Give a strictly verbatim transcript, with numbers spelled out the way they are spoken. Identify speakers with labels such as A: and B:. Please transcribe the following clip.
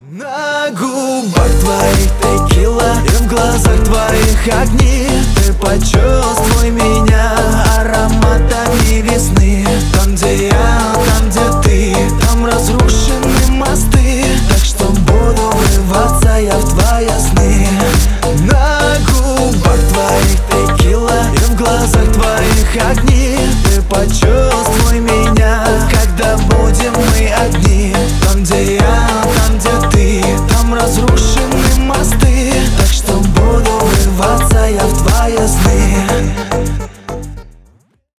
A: На губах твоих текила и в глазах твоих огни. Ты почувствуй меня ароматами весны. Там, где я, там, где ты, там разрушены мосты. Так что буду врываться я в твои сны. На губах твоих текила и в глазах твоих огни. Ты почувствуй меня, когда будем мы одни. Там, где я